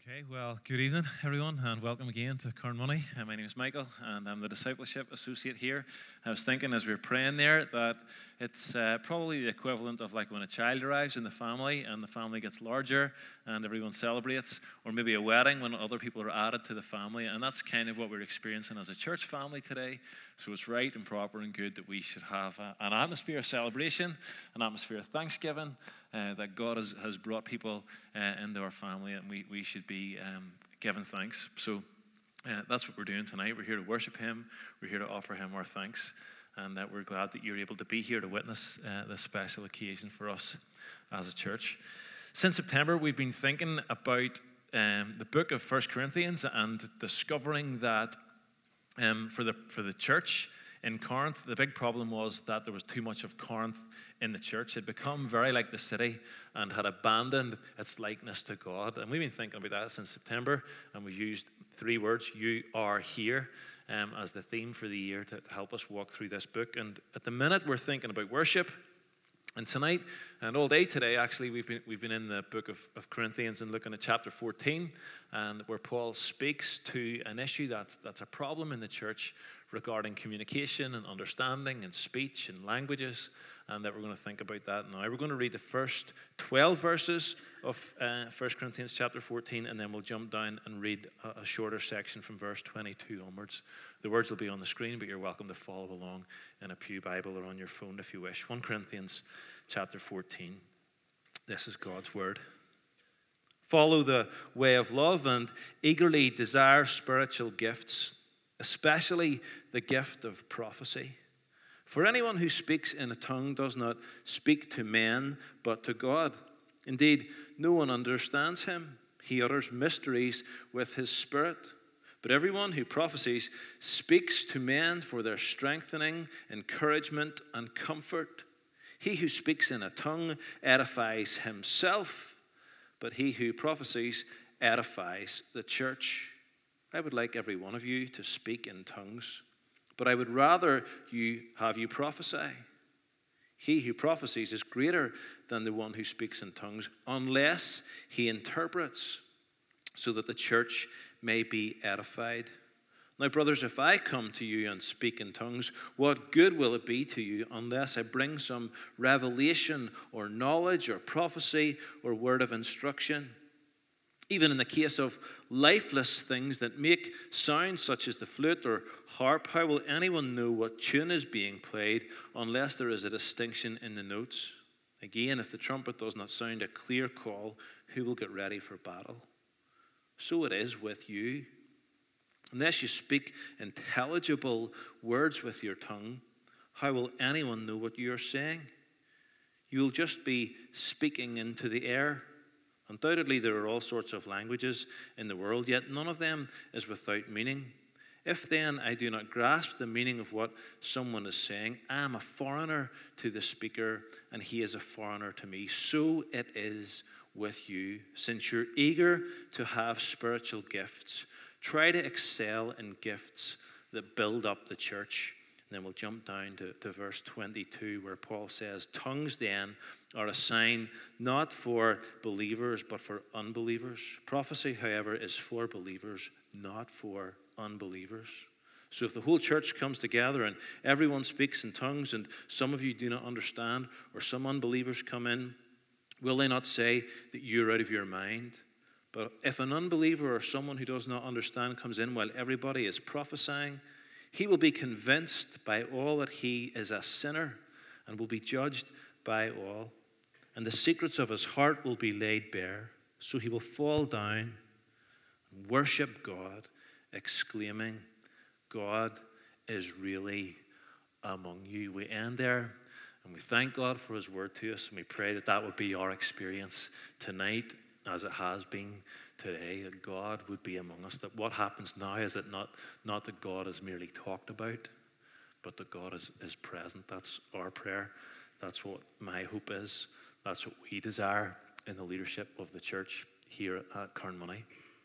Okay, well, good evening, everyone, and welcome again to Corn Money. My name is Michael, and I'm the Discipleship Associate here. I was thinking as we were praying there that it's probably the equivalent of like when a child arrives in the family and the family gets larger and everyone celebrates, or maybe a wedding when other people are added to the family, and that's kind of what we're experiencing as a church family today. So it's right and proper and good that we should have an atmosphere of celebration, an atmosphere of thanksgiving, that God has brought people into our family, and we should be giving thanks. So that's what we're doing tonight. We're here to worship Him. We're here to offer Him our thanks, and that we're glad that you're able to be here to witness this special occasion for us as a church. Since September, we've been thinking about the book of 1 Corinthians and discovering that for the church in Corinth, the big problem was that there was too much of Corinth in the church. It had become very like the city and had abandoned its likeness to God. And we've been thinking about that since September, and we've used three words, "You are here," as the theme for the year to help us walk through this book. And at the minute, we're thinking about worship. And tonight, and all day today, actually, we've been in the book of Corinthians and looking at chapter 14, and where Paul speaks to an issue that's a problem in the church regarding communication and understanding and speech and languages, and that we're going to think about that now. We're going to read the first 12 verses of 1 Corinthians chapter 14, and then we'll jump down and read a shorter section from verse 22 onwards. The words will be on the screen, but you're welcome to follow along in a pew Bible or on your phone if you wish. 1 Corinthians chapter 14. This is God's word. Follow the way of love and eagerly desire spiritual gifts, especially the gift of prophecy. For anyone who speaks in a tongue does not speak to men, but to God. Indeed, no one understands him. He utters mysteries with his spirit. But everyone who prophesies speaks to men for their strengthening, encouragement, and comfort. He who speaks in a tongue edifies himself, but he who prophesies edifies the church. I would like every one of you to speak in tongues, but I would rather have you prophesy. He who prophesies is greater than the one who speaks in tongues, unless he interprets, so that the church may be edified. Now, brothers, if I come to you and speak in tongues, what good will it be to you unless I bring some revelation or knowledge or prophecy or word of instruction? Even in the case of lifeless things that make sound, such as the flute or harp, how will anyone know what tune is being played unless there is a distinction in the notes? Again, if the trumpet does not sound a clear call, who will get ready for battle? So it is with you. Unless you speak intelligible words with your tongue, how will anyone know what you are saying? You will just be speaking into the air. Undoubtedly, there are all sorts of languages in the world, yet none of them is without meaning. If then I do not grasp the meaning of what someone is saying, I am a foreigner to the speaker, and he is a foreigner to me. So it is with you. Since you're eager to have spiritual gifts, try to excel in gifts that build up the church. And then we'll jump down to verse 22, where Paul says, tongues then are a sign not for believers, but for unbelievers. Prophecy, however, is for believers, not for unbelievers. So if the whole church comes together and everyone speaks in tongues, and some of you do not understand, or some unbelievers come in, will they not say that you're out of your mind? But if an unbeliever or someone who does not understand comes in while everybody is prophesying, he will be convinced by all that he is a sinner and will be judged by all. And the secrets of his heart will be laid bare. So he will fall down and worship God, exclaiming, God is really among you. We end there, and we thank God for his word to us, and we pray that that would be our experience tonight, as it has been today, that God would be among us, that what happens now is that not that God is merely talked about, but that God is present. That's our prayer. That's what my hope is. That's what we desire in the leadership of the church here at Carnmoney.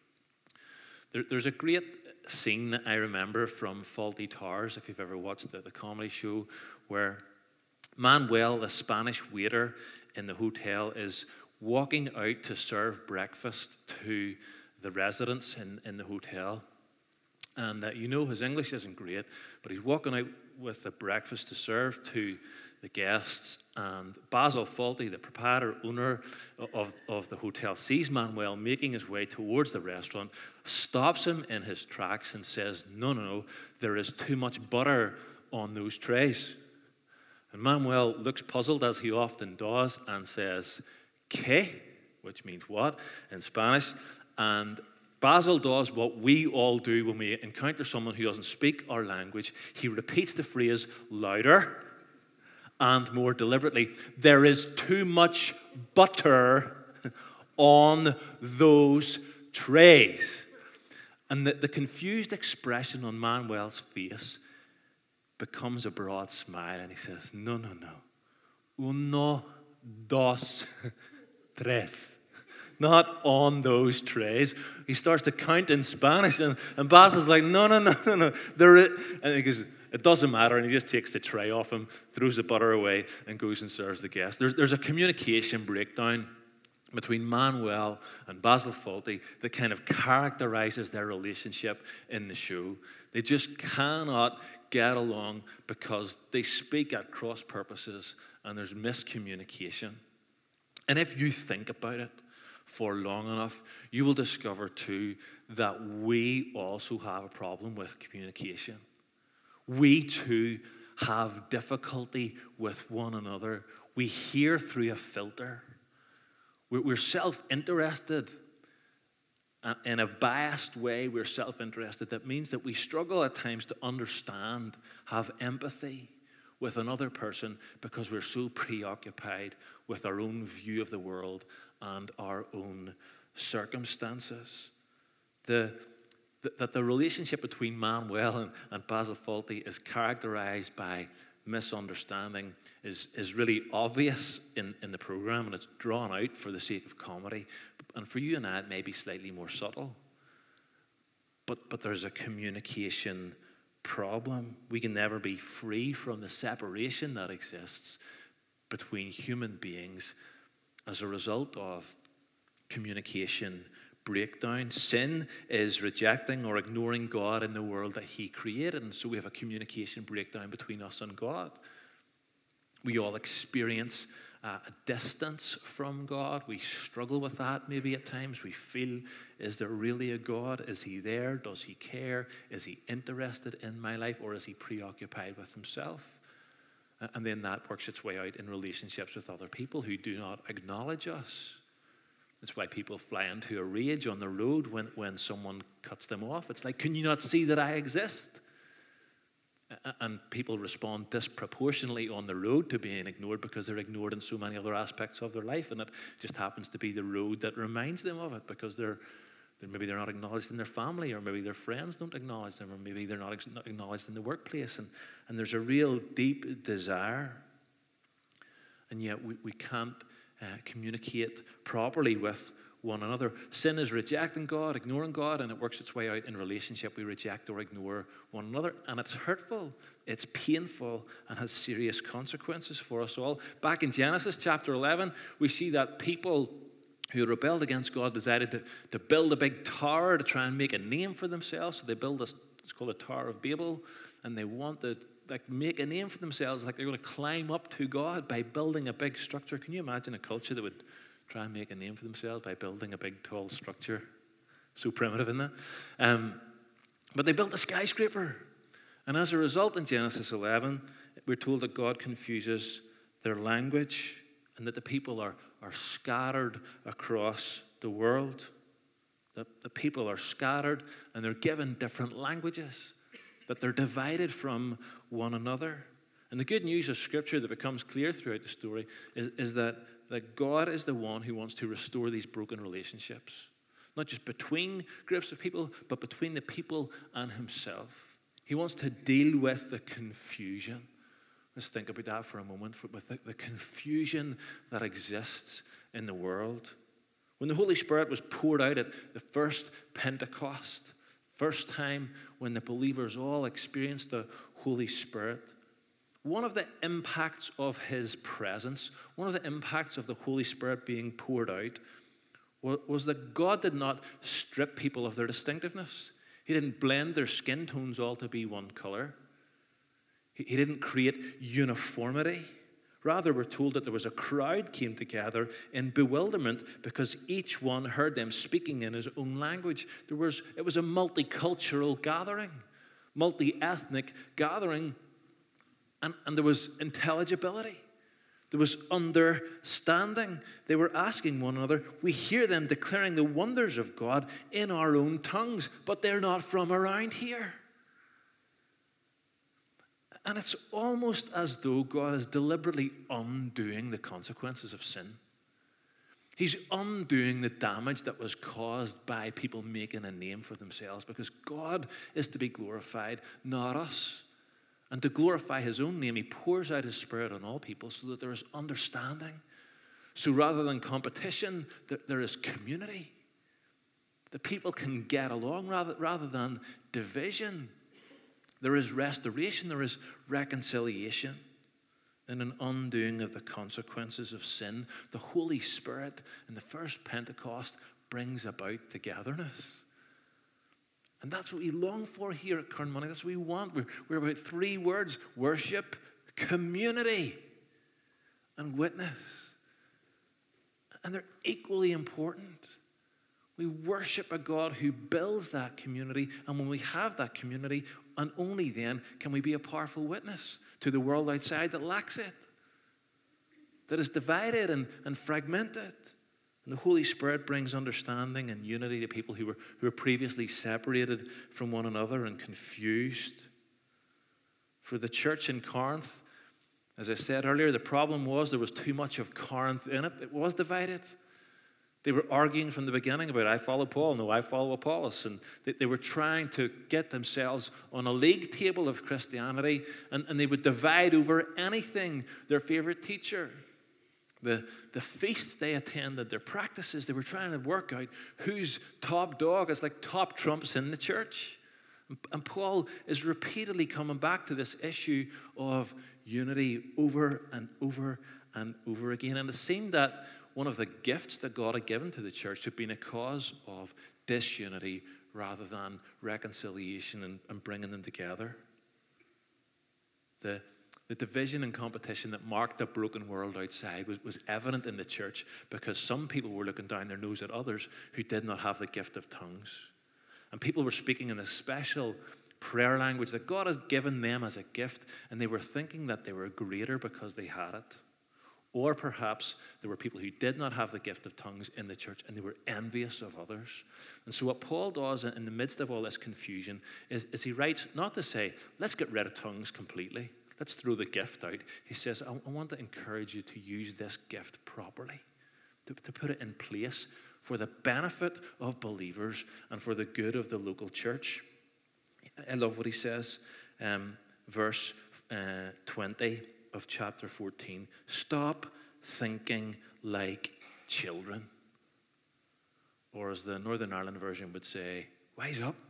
There's a great scene that I remember from Fawlty Towers, if you've ever watched the comedy show, where Manuel, the Spanish waiter in the hotel, is walking out to serve breakfast to the residents in the hotel. And his English isn't great, but he's walking out with the breakfast to serve to the guests. And Basil Fawlty, the proprietor, owner of the hotel, sees Manuel making his way towards the restaurant, stops him in his tracks and says, no, there is too much butter on those trays. And Manuel looks puzzled, as he often does, and says, ¿Qué? Which means what in Spanish. And Basil does what we all do when we encounter someone who doesn't speak our language. He repeats the phrase louder and more deliberately. There is too much butter on those trays. And the confused expression on Manuel's face becomes a broad smile, and he says, no. Uno, dos, tres. Not on those trays. He starts to count in Spanish, and Basil's like, no. And he goes, it doesn't matter, and he just takes the tray off him, throws the butter away, and goes and serves the guests. There's a communication breakdown between Manuel and Basil Fawlty that kind of characterizes their relationship in the show. They just cannot get along because they speak at cross purposes, and there's miscommunication. And if you think about it for long enough, you will discover too that we also have a problem with communication. We too have difficulty with one another. We hear through a filter. We're self-interested. In a biased way, we're self-interested. That means that we struggle at times to understand, have empathy with another person because we're so preoccupied with our own view of the world and our own circumstances. That the relationship between Manuel and Basil Fawlty is characterized by misunderstanding is really obvious in the program, and it's drawn out for the sake of comedy. And for you and I, it may be slightly more subtle. But there's a communication problem. We can never be free from the separation that exists between human beings as a result of communication breakdown. Sin is rejecting or ignoring God in the world that He created, and so we have a communication breakdown between us and God. We all experience a distance from God. We struggle with that maybe at times. We feel, is there really a God? Is He there? Does He care? Is He interested in my life, or is He preoccupied with Himself? And then that works its way out in relationships with other people who do not acknowledge us. That's why people fly into a rage on the road when someone cuts them off. It's like, can you not see that I exist? And people respond disproportionately on the road to being ignored because they're ignored in so many other aspects of their life, and it just happens to be the road that reminds them of it because maybe they're not acknowledged in their family, or maybe their friends don't acknowledge them, or maybe they're not acknowledged in the workplace, and there's a real deep desire, and yet we can't communicate properly with one another. Sin is rejecting God, ignoring God, and it works its way out in relationship. We reject or ignore one another, and it's hurtful, it's painful, and has serious consequences for us all. Back in Genesis chapter 11, we see that people who rebelled against God decided to build a big tower to try and make a name for themselves. So they build this, it's called the Tower of Babel, and they want to make a name for themselves, like they're going to climb up to God by building a big structure. Can you imagine a culture that would try and make a name for themselves by building a big, tall structure? So primitive, isn't it? But they built a skyscraper. And as a result, in Genesis 11, we're told that God confuses their language and that the people are scattered across the world. That the people are scattered and they're given different languages, that they're divided from one another. And the good news of Scripture that becomes clear throughout the story is that God is the one who wants to restore these broken relationships. Not just between groups of people, but between the people and Himself. He wants to deal with the confusion. Let's think about that for a moment, with the confusion that exists in the world. When the Holy Spirit was poured out at the first Pentecost, first time when the believers all experienced the Holy Spirit, one of the impacts of His presence, one of the impacts of the Holy Spirit being poured out, was that God did not strip people of their distinctiveness. He didn't blend their skin tones all to be one color. He didn't create uniformity. Rather, we're told that there was a crowd came together in bewilderment because each one heard them speaking in his own language. It was a multicultural gathering, multi-ethnic gathering, and there was intelligibility. There was understanding. They were asking one another. We hear them declaring the wonders of God in our own tongues, but they're not from around here. And it's almost as though God is deliberately undoing the consequences of sin. He's undoing the damage that was caused by people making a name for themselves, because God is to be glorified, not us. And to glorify his own name, he pours out his Spirit on all people so that there is understanding. So rather than competition, there is community. The people can get along rather than division. There is restoration, there is reconciliation, and an undoing of the consequences of sin. The Holy Spirit in the first Pentecost brings about togetherness. And that's what we long for here at Carnmoney. That's what we want. We're about three words: worship, community, and witness. And they're equally important. We worship a God who builds that community, and when we have that community, and only then can we be a powerful witness to the world outside that lacks it, that is divided and fragmented. And the Holy Spirit brings understanding and unity to people who were previously separated from one another and confused. For the church in Corinth, as I said earlier, the problem was there was too much of Corinth in it. It was divided. They were arguing from the beginning about, I follow Paul, no, I follow Apollos. And they were trying to get themselves on a league table of Christianity, and they would divide over anything, their favorite teacher, the feasts they attended, their practices. They were trying to work out who's top dog. It's like top trumps in the church. And Paul is repeatedly coming back to this issue of unity over and over and over again. And it seemed that one of the gifts that God had given to the church had been a cause of disunity rather than reconciliation and bringing them together. The division and competition that marked the broken world outside was evident in the church because some people were looking down their nose at others who did not have the gift of tongues. And people were speaking in a special prayer language that God has given them as a gift, and they were thinking that they were greater because they had it. Or perhaps there were people who did not have the gift of tongues in the church and they were envious of others. And so what Paul does in the midst of all this confusion is he writes not to say, let's get rid of tongues completely. Let's throw the gift out. He says, I want to encourage you to use this gift properly, to put it in place for the benefit of believers and for the good of the local church. I love what he says, verse 20 of chapter 14. Stop thinking like children. Or as the Northern Ireland version would say, wise up.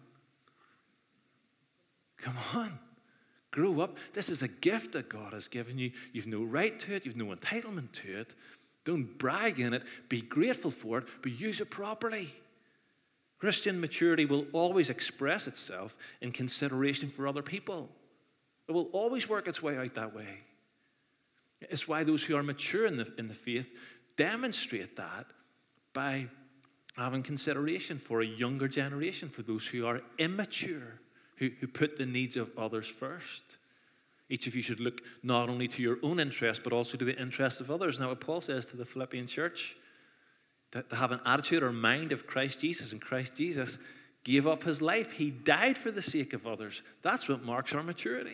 Come on. Grow up. This is a gift that God has given you. You've no right to it. You've no entitlement to it. Don't brag in it. Be grateful for it, but use it properly. Christian maturity will always express itself in consideration for other people. It will always work its way out that way. It's why those who are mature in the faith demonstrate that by having consideration for a younger generation, for those who are immature, who put the needs of others first. Each of you should look not only to your own interest, but also to the interests of others. Now, what Paul says to the Philippian church, to have an attitude or mind of Christ Jesus, and Christ Jesus gave up his life. He died for the sake of others. That's what marks our maturity.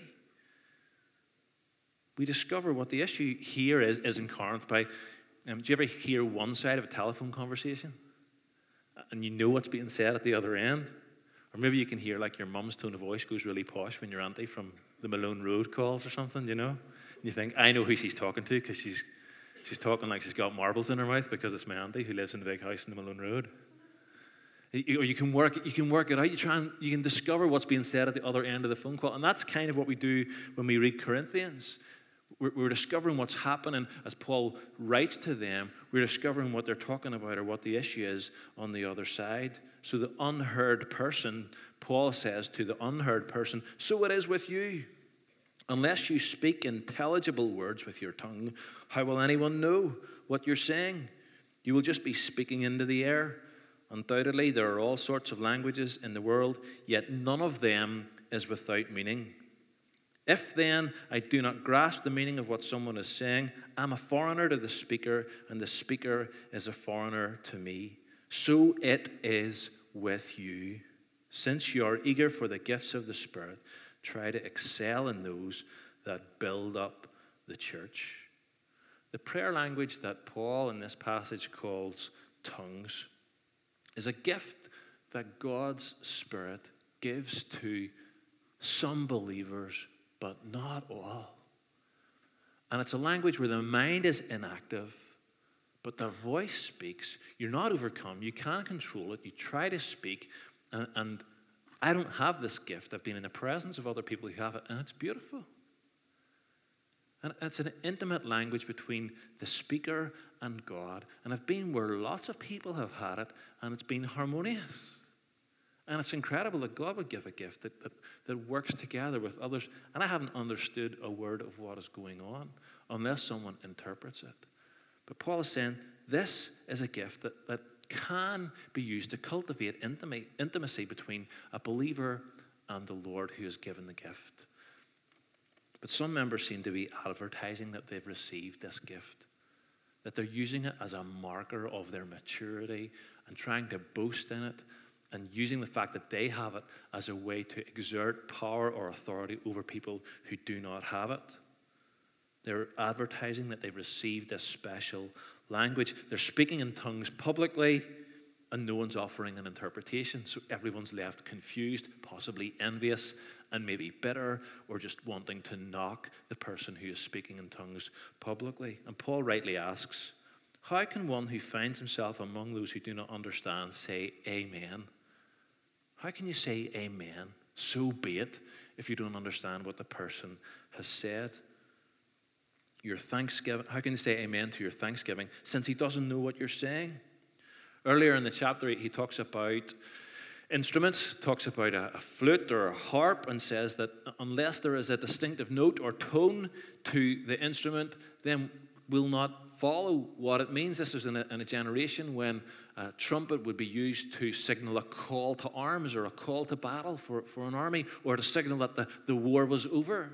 We discover what the issue here is in Corinth by, do you ever hear one side of a telephone conversation and you know what's being said at the other end? Or maybe you can hear like your mum's tone of voice goes really posh when your auntie from the Malone Road calls or something, you know? And you think, I know who she's talking to because she's talking like she's got marbles in her mouth because it's my auntie who lives in the big house in the Malone Road. Or you can work it out. You can discover what's being said at the other end of the phone call. And that's kind of what we do when we read Corinthians. We're discovering what's happening as Paul writes to them. We're discovering what they're talking about or what the issue is on the other side. So the unheard person, Paul says to the unheard person, so it is with you. Unless you speak intelligible words with your tongue, how will anyone know what you're saying? You will just be speaking into the air. Undoubtedly, there are all sorts of languages in the world, yet none of them is without meaning. If then I do not grasp the meaning of what someone is saying, I'm a foreigner to the speaker, and the speaker is a foreigner to me. So it is with you. Since you are eager for the gifts of the Spirit, try to excel in those that build up the church. The prayer language that Paul in this passage calls tongues is a gift that God's Spirit gives to some believers, but not all. And it's a language where the mind is inactive, but the voice speaks. You're not overcome. You can't control it. You try to speak. And I don't have this gift. I've been in the presence of other people who have it, and it's beautiful. And it's an intimate language between the speaker and God. And I've been where lots of people have had it, and it's been harmonious. And it's incredible that God would give a gift that works together with others. And I haven't understood a word of what is going on unless someone interprets it. But Paul is saying this is a gift that can be used to cultivate intimacy between a believer and the Lord who has given the gift. But some members seem to be advertising that they've received this gift, that they're using it as a marker of their maturity and trying to boast in it, and using the fact that they have it as a way to exert power or authority over people who do not have it. They're advertising that they've received this special language. They're speaking in tongues publicly, and no one's offering an interpretation. So everyone's left confused, possibly envious, and maybe bitter, or just wanting to knock the person who is speaking in tongues publicly. And Paul rightly asks, how can one who finds himself among those who do not understand say amen? How can you say amen? So be it, if you don't understand what the person has said. Your thanksgiving, how can you say amen to your thanksgiving since he doesn't know what you're saying? Earlier in the chapter, he talks about instruments, talks about a flute or a harp, and says that unless there is a distinctive note or tone to the instrument, then we'll not follow what it means. This was in a generation when a trumpet would be used to signal a call to arms or a call to battle for an army, or to signal that the war was over,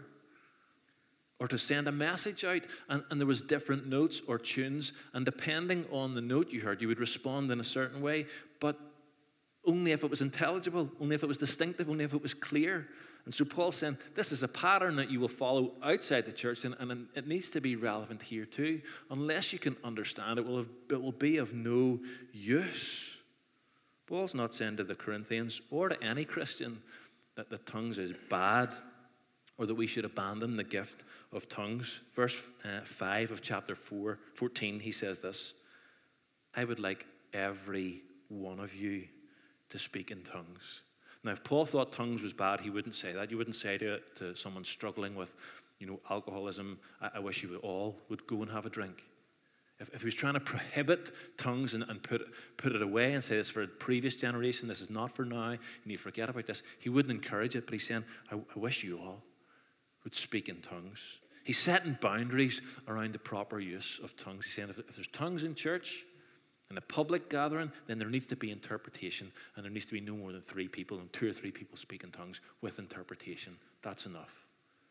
or to send a message out. And there was different notes or tunes, and depending on the note you heard, you would respond in a certain way, but only if it was intelligible, only if it was distinctive, only if it was clear. And so Paul's saying, this is a pattern that you will follow outside the church, and it needs to be relevant here too. Unless you can understand it, it will be of no use. Paul's not saying to the Corinthians or to any Christian that the tongues is bad, or that we should abandon the gift of tongues. Verse 5 of chapter 14, he says this, I would like every one of you to speak in tongues. Now, if Paul thought tongues was bad, he wouldn't say that. You wouldn't say to someone struggling with, alcoholism, I wish you all would go and have a drink. If he was trying to prohibit tongues and put it away and say this for a previous generation, this is not for now, you need to forget about this, he wouldn't encourage it, but he's saying, I wish you all would speak in tongues. He's setting boundaries around the proper use of tongues. He's saying if there's tongues in church, in a public gathering, then there needs to be interpretation, and there needs to be no more than 3 people, and 2 or 3 people speak in tongues with interpretation. That's enough.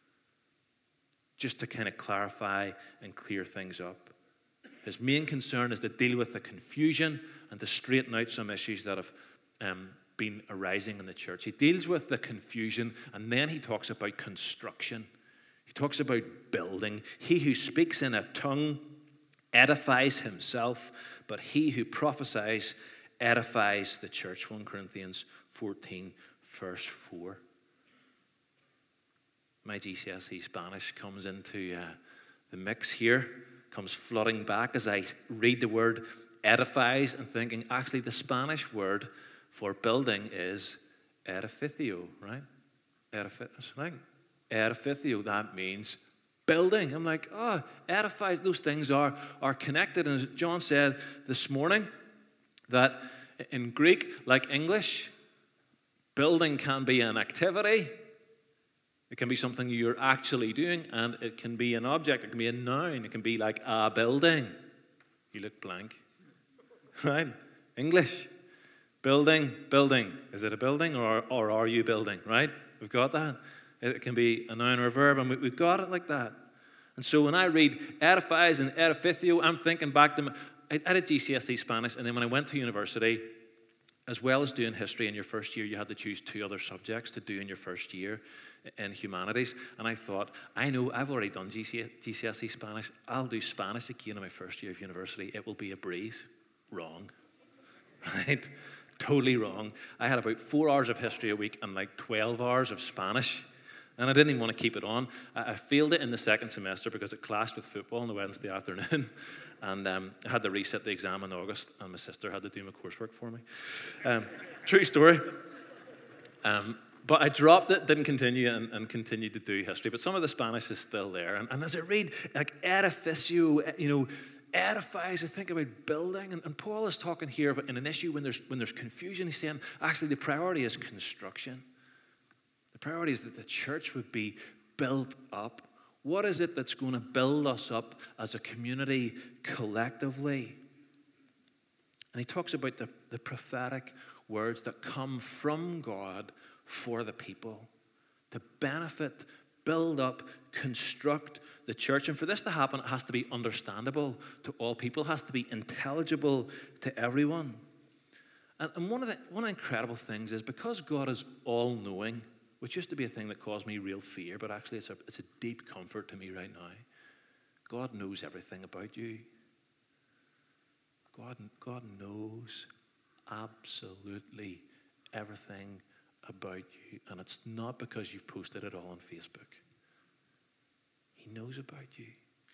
Just to kind of clarify and clear things up. His main concern is to deal with the confusion and to straighten out some issues that have been arising in the church. He deals with the confusion, and then he talks about construction. He talks about building. He who speaks in a tongue edifies himself, but he who prophesies edifies the church. 1 Corinthians 14, verse 4. My GCSE Spanish comes into the mix here, comes flooding back as I read the word edifies and thinking, actually the Spanish word for building is edificio, right? Edificio, that means building. I'm like, oh, edifies. Those things are connected. And as John said this morning, that in Greek, like English, building can be an activity. It can be something you're actually doing, and it can be an object. It can be a noun. It can be like a building. You look blank. Right? English. Building. Is it a building or are you building? Right? We've got that. It can be a noun or a verb, and we've got it like that. And so when I read edifies and edificio, I'm thinking back to I did GCSE Spanish, and then when I went to university, as well as doing history in your first year, you had to choose 2 other subjects to do in your first year in humanities. And I thought, I know I've already done GCSE Spanish. I'll do Spanish again in my first year of university. It will be a breeze. Wrong. Right? Totally wrong. I had about 4 hours of history a week and like 12 hours of Spanish. And I didn't even want to keep it on. I failed it in the second semester because it clashed with football on the Wednesday afternoon. And I had to reset the exam in August, and my sister had to do my coursework for me. True story. But I dropped it, didn't continue, and continued to do history. But some of the Spanish is still there. And as I read, like edificio, edifies, I think about building. And Paul is talking here about in an issue when there's confusion. He's saying, actually, the priority is construction. The priority is that the church would be built up. What is it that's going to build us up as a community collectively? And he talks about the prophetic words that come from God for the people to benefit, build up, construct the church. And for this to happen, it has to be understandable to all people. It has to be intelligible to everyone. And one of the incredible things is because God is all-knowing, which used to be a thing that caused me real fear, but actually it's a deep comfort to me right now. God knows everything about you. God knows absolutely everything about you. And it's not because you've posted it all on Facebook. He knows about you.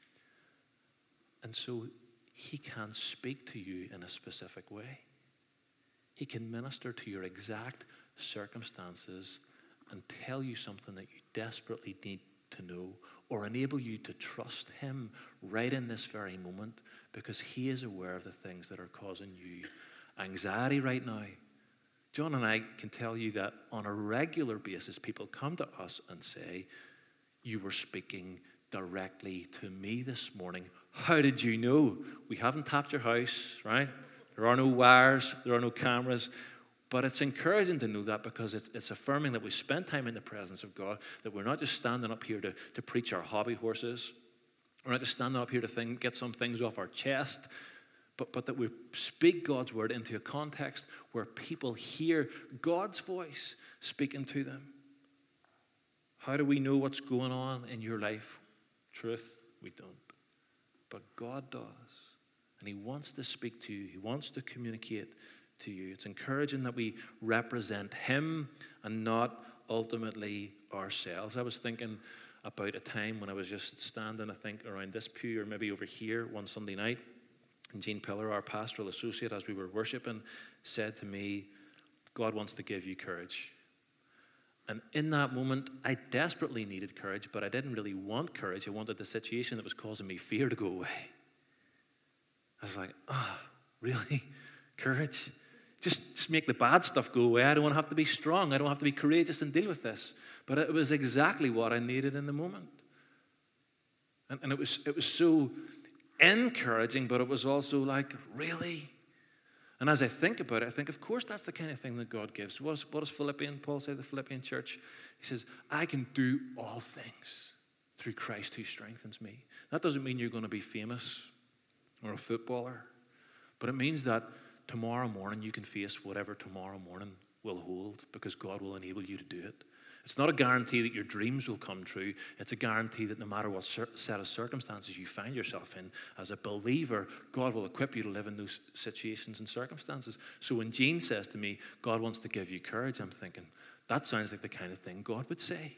And so he can speak to you in a specific way. He can minister to your exact circumstances and tell you something that you desperately need to know, or enable you to trust him right in this very moment, because he is aware of the things that are causing you anxiety right now. John and I can tell you that on a regular basis, people come to us and say, you were speaking directly to me this morning. How did you know? We haven't tapped your house, right? There are no wires, there are no cameras. But it's encouraging to know that, because it's affirming that we spend time in the presence of God, that we're not just standing up here to preach our hobby horses. We're not just standing up here to get some things off our chest, but that we speak God's word into a context where people hear God's voice speaking to them. How do we know what's going on in your life? Truth, we don't. But God does. And he wants to speak to you. He wants to communicate to you. It's encouraging that we represent him and not ultimately ourselves. I was thinking about a time when I was just standing, I think, around this pew or maybe over here one Sunday night, and Jean Pillar, our pastoral associate, as we were worshiping, said to me, God wants to give you courage. And in that moment, I desperately needed courage, but I didn't really want courage. I wanted the situation that was causing me fear to go away. I was like, really? Courage? Just make the bad stuff go away. I don't want to have to be strong. I don't have to be courageous and deal with this. But it was exactly what I needed in the moment. And it was so encouraging, but it was also like, really? And as I think about it, I think, of course, that's the kind of thing that God gives. What does Paul say to the Philippian church? He says, I can do all things through Christ who strengthens me. That doesn't mean you're going to be famous or a footballer, but it means that tomorrow morning you can face whatever tomorrow morning will hold, because God will enable you to do it. It's not a guarantee that your dreams will come true. It's a guarantee that no matter what set of circumstances you find yourself in, as a believer, God will equip you to live in those situations and circumstances. So when Jean says to me, God wants to give you courage, I'm thinking, that sounds like the kind of thing God would say.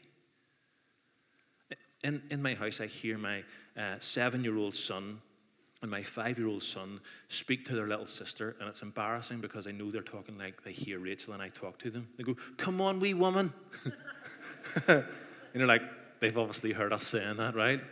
In my house, I hear my 7-year-old son and my 5-year-old son speak to their little sister, and it's embarrassing because I know they're talking like they hear Rachel and I talk to them. They go, come on, wee woman. Like, they've obviously heard us saying that, right?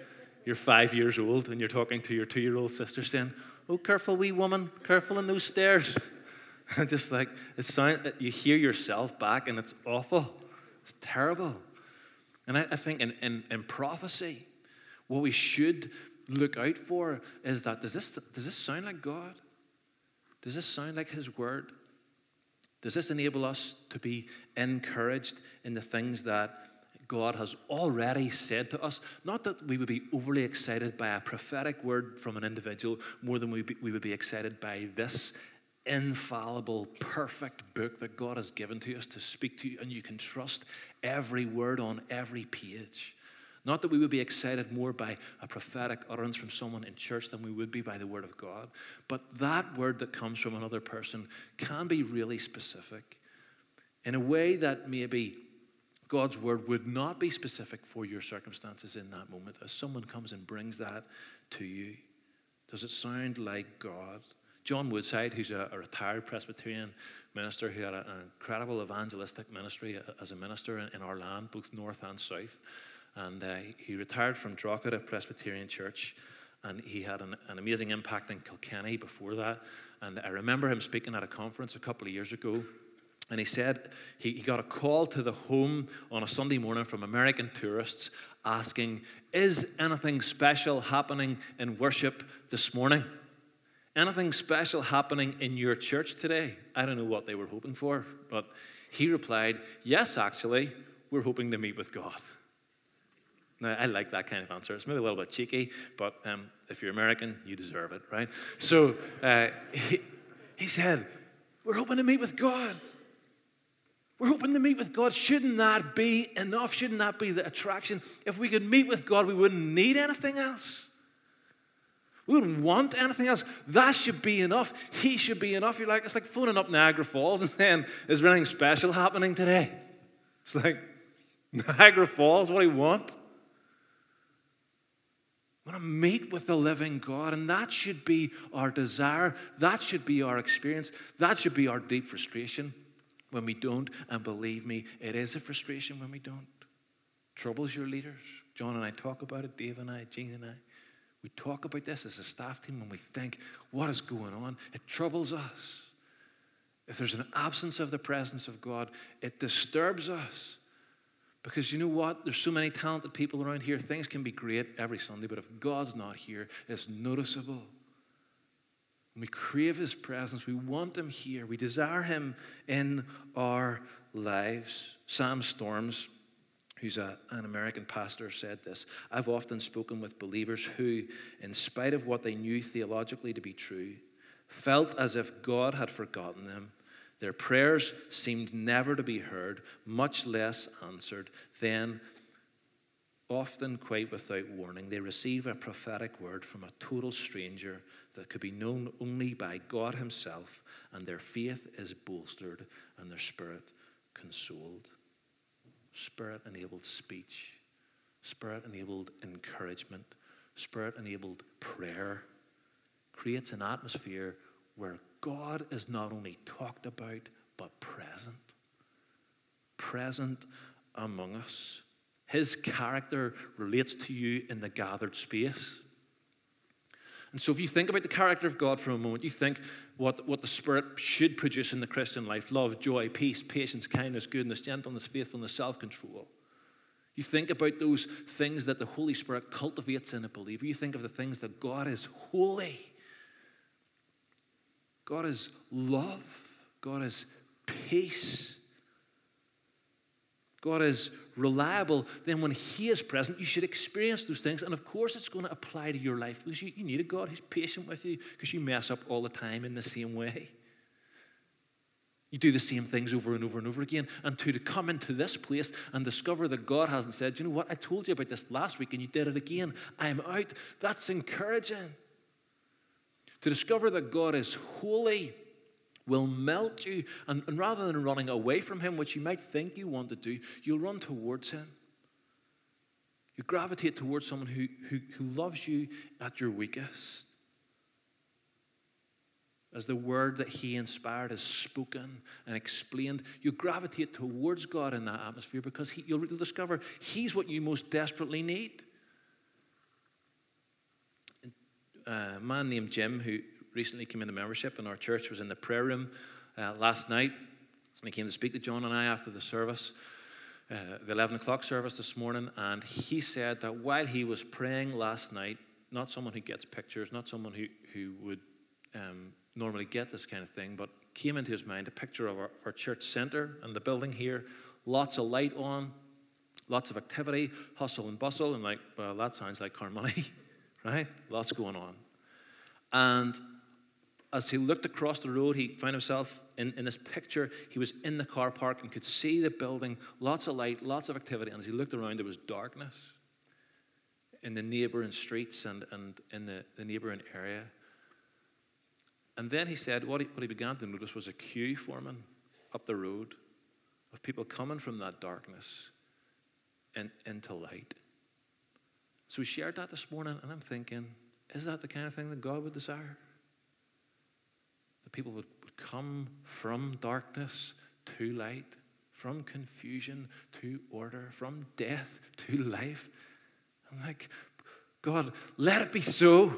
you're 5 years old and you're talking to your 2-year-old sister saying, "Oh, careful, wee woman, careful in those stairs." Just like, you hear yourself back and it's awful. It's terrible. And I think in prophecy, what we should look out for is that, does this sound like God? Does this sound like His word? Does this enable us to be encouraged in the things that God has already said to us? Not that we would be overly excited by a prophetic word from an individual more than we would be excited by this infallible, perfect book that God has given to us to speak to you, and you can trust every word on every page. Not that we would be excited more by a prophetic utterance from someone in church than we would be by the word of God, but that word that comes from another person can be really specific in a way that maybe God's word would not be specific for your circumstances in that moment. As someone comes and brings that to you, does it sound like God? John Woodside, who's a retired Presbyterian minister who had an incredible evangelistic ministry as a minister in our land, both north and south. And he retired from Drogheda Presbyterian Church, and he had an amazing impact in Kilkenny before that. And I remember him speaking at a conference a couple of years ago, and he said he got a call to the home on a Sunday morning from American tourists asking, "Is anything special happening in worship this morning? Anything special happening in your church today?" I don't know what they were hoping for, but he replied, "Yes, actually, we're hoping to meet with God." Now, I like that kind of answer. It's maybe a little bit cheeky, but if you're American, you deserve it, right? So he said, "We're hoping to meet with God. We're hoping to meet with God." Shouldn't that be enough? Shouldn't that be the attraction? If we could meet with God, we wouldn't need anything else. We wouldn't want anything else. That should be enough. He should be enough. It's like phoning up Niagara Falls and saying, "Is there anything special happening today?" It's like, Niagara Falls, what do you want? We want to meet with the living God, and that should be our desire. That should be our experience. That should be our deep frustration when we don't. And believe me, it is a frustration when we don't. Troubles your leaders. John and I talk about it, Dave and I, Jean and I. We talk about this as a staff team when we think, what is going on? It troubles us. If there's an absence of the presence of God, it disturbs us. Because you know what? There's so many talented people around here. Things can be great every Sunday, but if God's not here, it's noticeable. And we crave His presence. We want Him here. We desire Him in our lives. Sam Storms, who's an American pastor, said this: "I've often spoken with believers who, in spite of what they knew theologically to be true, felt as if God had forgotten them. Their prayers seemed never to be heard, much less answered. Then, often quite without warning, they receive a prophetic word from a total stranger that could be known only by God Himself, and their faith is bolstered and their spirit consoled." Spirit-enabled speech, Spirit-enabled encouragement, Spirit-enabled prayer creates an atmosphere where God is not only talked about, but present. Present among us. His character relates to you in the gathered space. And so if you think about the character of God for a moment, you think what the Spirit should produce in the Christian life: love, joy, peace, patience, kindness, goodness, gentleness, faithfulness, self-control. You think about those things that the Holy Spirit cultivates in a believer. You think of the things that God is holy. God is love. God is peace. God is reliable. Then when He is present, you should experience those things. And of course, it's going to apply to your life, because you need a God who's patient with you, because you mess up all the time in the same way. You do the same things over and over and over again. And to come into this place and discover that God hasn't said, "You know what, I told you about this last week and you did it again. I'm out." That's encouraging. To discover that God is holy will melt you. And rather than running away from Him, which you might think you want to do, you'll run towards Him. You gravitate towards someone who loves you at your weakest. As the word that He inspired is spoken and explained, you gravitate towards God in that atmosphere, because you'll discover He's what you most desperately need. a man named Jim who recently came into membership in our church was in the prayer room last night. And he came to speak to John and I after the service, the 11 o'clock service this morning. And he said that while he was praying last night, not someone who gets pictures, not someone who would normally get this kind of thing, but came into his mind a picture of our church center and the building here, lots of light on, lots of activity, hustle and bustle, and like, well, that sounds like Carnmoney, right? Lots going on. And as he looked across the road, he found himself in this picture. He was in the car park and could see the building, lots of light, lots of activity. And as he looked around, there was darkness in the neighboring streets and in the neighboring area. And then he said what he began to notice was a queue forming up the road of people coming from that darkness into light. So we shared that this morning, and I'm thinking, is that the kind of thing that God would desire? That people would come from darkness to light, from confusion to order, from death to life. I'm like, God, let it be so.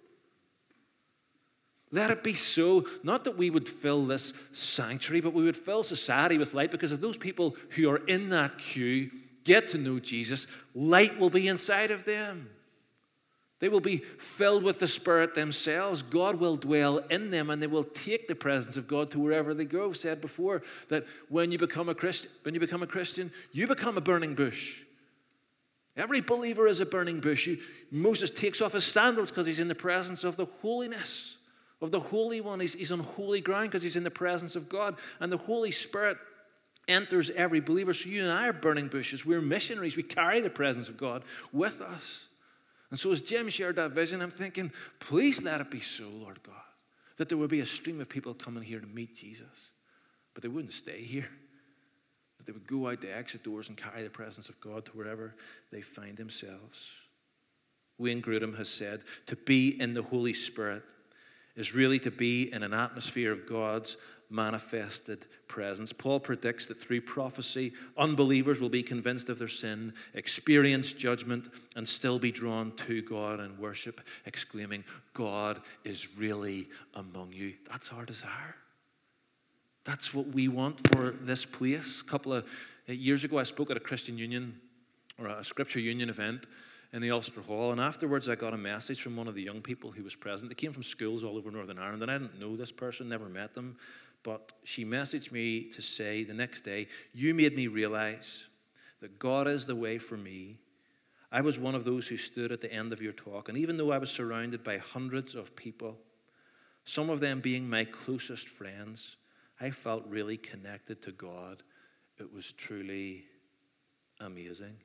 Let it be so. Not that we would fill this sanctuary, but we would fill society with light, because if those people who are in that queue get to know Jesus, light will be inside of them. They will be filled with the Spirit themselves. God will dwell in them, and they will take the presence of God to wherever they go. I've said before that when you become a Christian, you become a burning bush. Every believer is a burning bush. Moses takes off his sandals because he's in the presence of the holiness of the Holy One. He's on holy ground because he's in the presence of God. And the Holy Spirit enters every believer. So you and I are burning bushes. We're missionaries. We carry the presence of God with us. And so as Jim shared that vision, I'm thinking, please let it be so, Lord God, that there will be a stream of people coming here to meet Jesus. But they wouldn't stay here. That they would go out the exit doors and carry the presence of God to wherever they find themselves. Wayne Grudem has said, to be in the Holy Spirit is really to be in an atmosphere of God's manifested presence. Paul predicts that through prophecy, unbelievers will be convinced of their sin, experience judgment, and still be drawn to God and worship, exclaiming, God is really among you. That's our desire. That's what we want for this place. A couple of years ago, I spoke at a Christian Union, or a Scripture Union event in the Ulster Hall, and afterwards I got a message from one of the young people who was present. They came from schools all over Northern Ireland, and I didn't know this person, never met them, but she messaged me to say the next day, you made me realize that God is the way for me. I was one of those who stood at the end of your talk, and even though I was surrounded by hundreds of people, some of them being my closest friends, I felt really connected to God. It was truly amazing.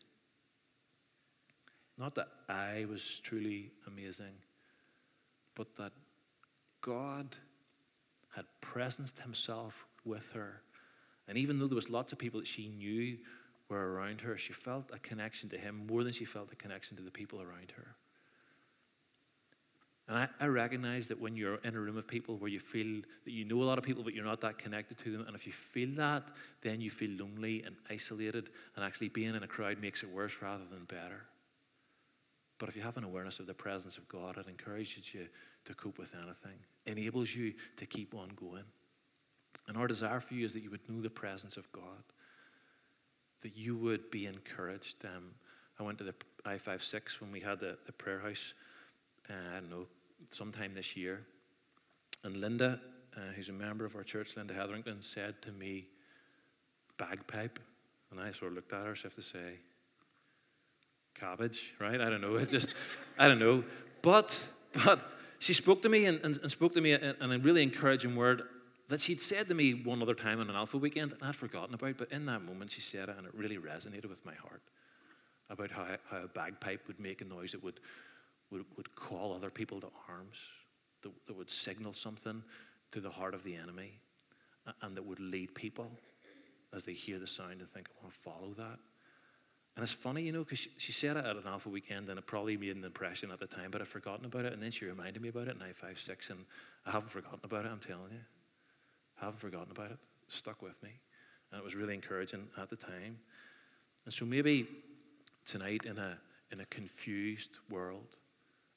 Not that I was truly amazing, but that God had presenced himself with her. And even though there was lots of people that she knew were around her, she felt a connection to him more than she felt a connection to the people around her. And I recognize that when you're in a room of people where you feel that you know a lot of people, but you're not that connected to them, and if you feel that, then you feel lonely and isolated, and actually being in a crowd makes it worse rather than better. But if you have an awareness of the presence of God, it encourages you to cope with anything, enables you to keep on going. And our desire for you is that you would know the presence of God, that you would be encouraged. I went to the I-56 when we had the prayer house, I don't know, sometime this year. And Linda, who's a member of our church, Linda Hetherington, said to me, bagpipe. And I sort of looked at her as if to say, cabbage, right? I don't know. I don't know. But she spoke to me and spoke to me in a really encouraging word that she'd said to me one other time on an Alpha weekend, and I'd forgotten about, but in that moment she said it, and it really resonated with my heart about how a bagpipe would make a noise that would call other people to arms, that would signal something to the heart of the enemy, and that would lead people as they hear the sound and think, I want to follow that. And it's funny, because she said it at an Alpha weekend, and it probably made an impression at the time, but I'd forgotten about it, and then she reminded me about it in I-56, and I haven't forgotten about it, I'm telling you. I haven't forgotten about it. It stuck with me, and it was really encouraging at the time. And so maybe tonight in a confused world,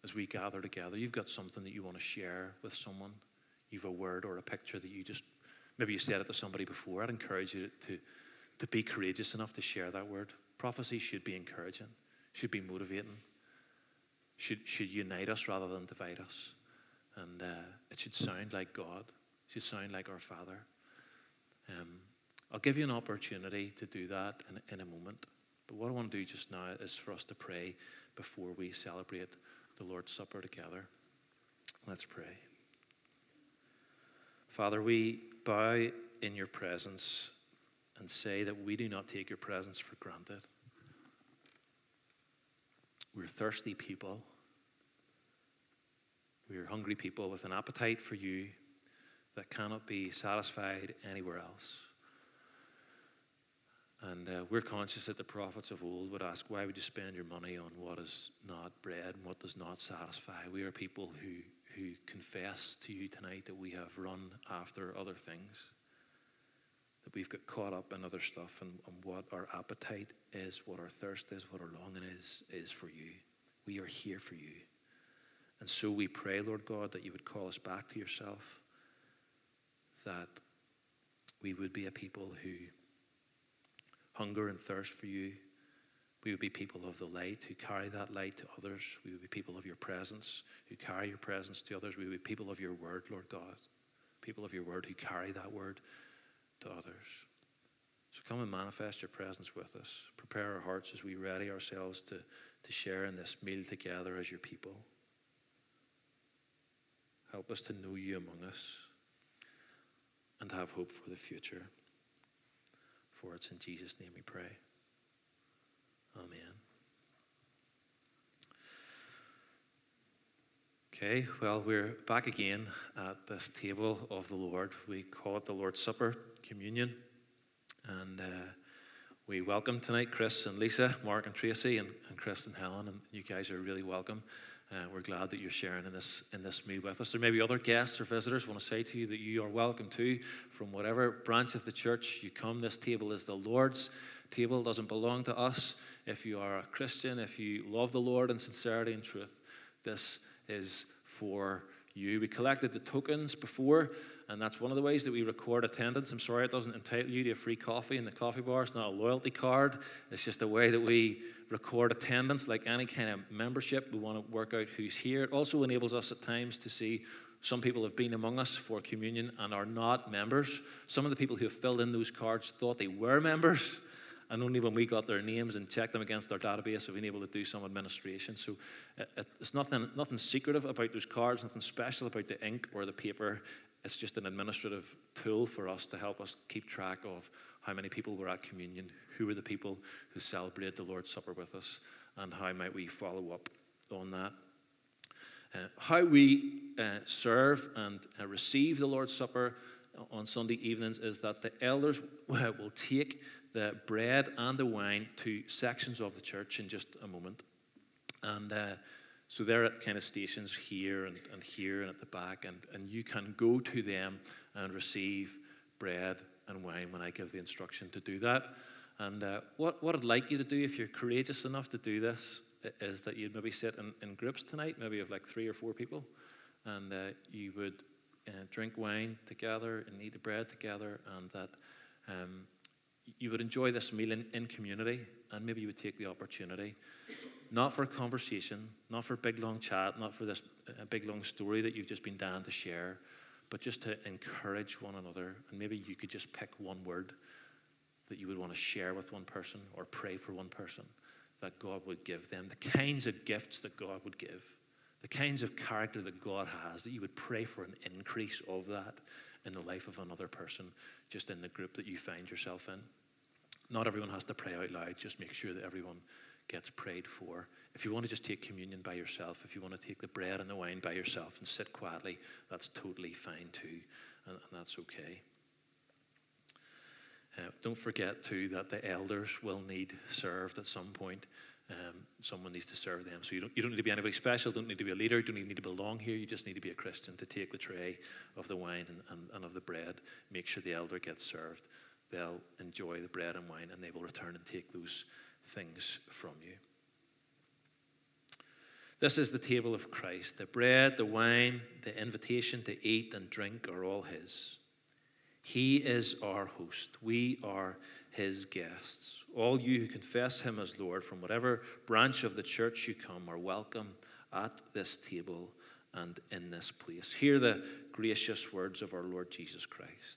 as we gather together, you've got something that you want to share with someone. You've a word or a picture that you just, maybe you said it to somebody before. I'd encourage you to be courageous enough to share that word. Prophecy should be encouraging, should be motivating, should unite us rather than divide us. And it should sound like God, it should sound like our Father. I'll give you an opportunity to do that in a moment. But what I want to do just now is for us to pray before we celebrate the Lord's Supper together. Let's pray. Father, we bow in your presence and say that we do not take your presence for granted. We're thirsty people. We're hungry people with an appetite for you that cannot be satisfied anywhere else. And we're conscious that the prophets of old would ask, why would you spend your money on what is not bread and what does not satisfy? We are people who confess to you tonight that we have run after other things, that we've got caught up in other stuff, and what our appetite is, what our thirst is, what our longing is for you. We are here for you. And so we pray, Lord God, that you would call us back to yourself, that we would be a people who hunger and thirst for you. We would be people of the light who carry that light to others. We would be people of your presence who carry your presence to others. We would be people of your word, Lord God, people of your word who carry that word to others. So come and manifest your presence with us. Prepare our hearts as we ready ourselves to share in this meal together as your people. Help us to know you among us and have hope for the future. For it's in Jesus' name we pray. Amen. Okay, well, we're back again at this table of the Lord. We call it the Lord's Supper, communion. And we welcome tonight Chris and Lisa, Mark and Tracy, and Chris and Helen. And you guys are really welcome. We're glad that you're sharing in this meal with us. There may be other guests or visitors. I want to say to you that you are welcome too. From whatever branch of the church you come, this table is the Lord's table. It doesn't belong to us. If you are a Christian, if you love the Lord in sincerity and truth, this is for you. We collected the tokens before, and that's one of the ways that we record attendance. I'm sorry it doesn't entitle you to a free coffee in the coffee bar. It's not a loyalty card. It's just a way that we record attendance like any kind of membership. We want to work out who's here. It also enables us at times to see some people have been among us for communion and are not members. Some of the people who have filled in those cards thought they were members, and only when we got their names and checked them against our database have we been able to do some administration. So it's nothing secretive about those cards, nothing special about the ink or the paper. It's just an administrative tool for us to help us keep track of how many people were at communion, who were the people who celebrated the Lord's Supper with us, and how might we follow up on that. How we serve and receive the Lord's Supper on Sunday evenings is that the elders will take the bread and the wine to sections of the church in just a moment. And so they're at kind of stations here and here and at the back, and you can go to them and receive bread and wine when I give the instruction to do that. And what I'd like you to do, if you're courageous enough to do this, is that you'd maybe sit in groups tonight, maybe of like 3 or 4 people, and you would drink wine together and eat the bread together, and that you would enjoy this meal in community, and maybe you would take the opportunity, not for a conversation, not for a big long chat, not for this big long story that you've just been down to share, but just to encourage one another. And maybe you could just pick one word that you would want to share with one person or pray for one person, that God would give them the kinds of gifts that God would give, the kinds of character that God has, that you would pray for an increase of that in the life of another person, just in the group that you find yourself in. Not everyone has to pray out loud. Just make sure that everyone gets prayed for. If you want to just take communion by yourself, if you want to take the bread and the wine by yourself and sit quietly, that's totally fine too, and that's okay. Don't forget too that the elders will need served at some point. Someone needs to serve them. So you don't need to be anybody special, don't need to be a leader, don't even need to belong here. You just need to be a Christian to take the tray of the wine and of the bread. Make sure the elder gets served. They'll enjoy the bread and wine, and they will return and take those things from you. This is the table of Christ. The bread, the wine, the invitation to eat and drink are all his. He is our host. We are his guests. All you who confess him as Lord from whatever branch of the church you come are welcome at this table and in this place. Hear the gracious words of our Lord Jesus Christ.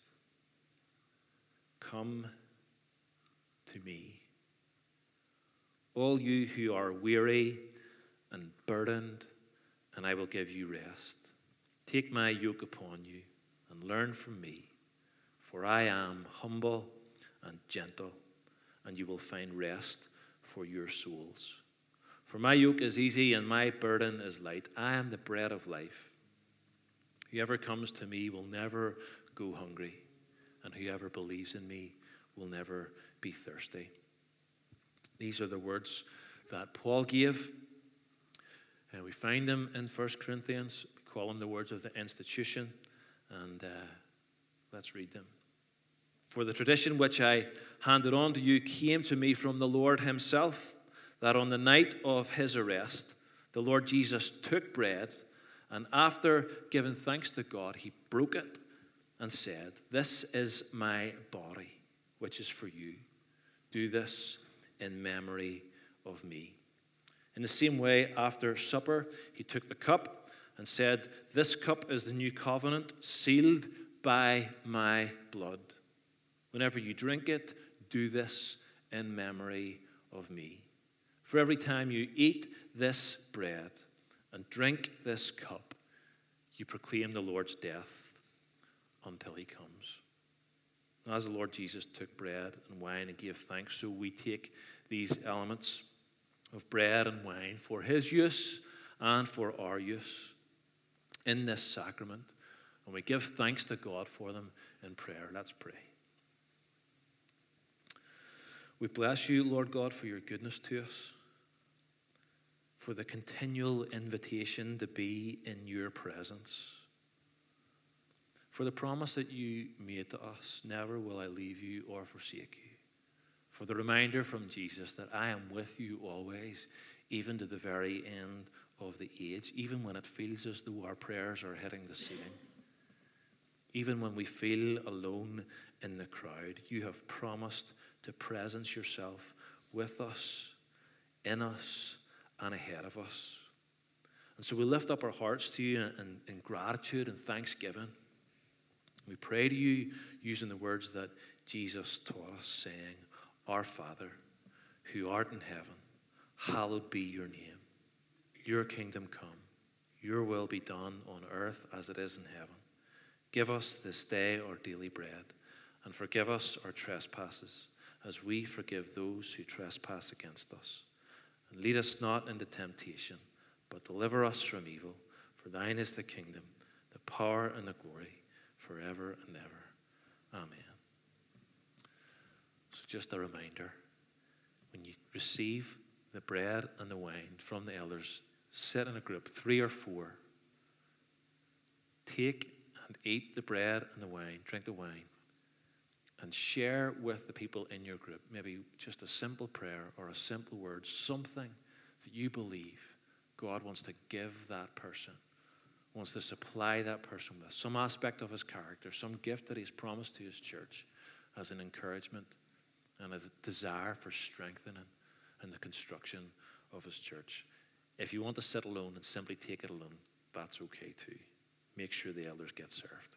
Come to me, all you who are weary and burdened, and I will give you rest. Take my yoke upon you and learn from me, for I am humble and gentle, and you will find rest for your souls. For my yoke is easy and my burden is light. I am the bread of life. Whoever comes to me will never go hungry, and whoever believes in me will never be thirsty. These are the words that Paul gave. We find them in 1 Corinthians. We call them the words of the institution. And let's read them. For the tradition which I handed on to you came to me from the Lord himself, that on the night of his arrest, the Lord Jesus took bread, and after giving thanks to God, he broke it and said, "This is my body, which is for you. Do this in memory of me." In the same way, after supper, he took the cup and said, "This cup is the new covenant, sealed by my blood. Whenever you drink it, do this in memory of me. For every time you eat this bread and drink this cup, you proclaim the Lord's death until he comes." As the Lord Jesus took bread and wine and gave thanks, so we take these elements of bread and wine for his use and for our use in this sacrament. And we give thanks to God for them in prayer. Let's pray. We bless you, Lord God, for your goodness to us, for the continual invitation to be in your presence, for the promise that you made to us, "Never will I leave you or forsake you," for the reminder from Jesus that I am with you always, even to the very end of the age, even when it feels as though our prayers are hitting the ceiling, even when we feel alone in the crowd. You have promised to presence yourself with us, in us, and ahead of us. And so we lift up our hearts to you in gratitude and thanksgiving. We pray to you using the words that Jesus taught us, saying, "Our Father, who art in heaven, hallowed be your name. Your kingdom come. Your will be done on earth as it is in heaven. Give us this day our daily bread, and forgive us our trespasses, as we forgive those who trespass against us. And lead us not into temptation, but deliver us from evil. For thine is the kingdom, the power, and the glory, forever and ever. Amen." So just a reminder, when you receive the bread and the wine from the elders, sit in a group, 3 or 4. Take and eat the bread and the wine, drink the wine, and share with the people in your group, maybe just a simple prayer or a simple word, something that you believe God wants to give that person, wants to supply that person with, some aspect of his character, some gift that he's promised to his church as an encouragement and a desire for strengthening and the construction of his church. If you want to sit alone and simply take it alone, that's okay too. Make sure the elders get served.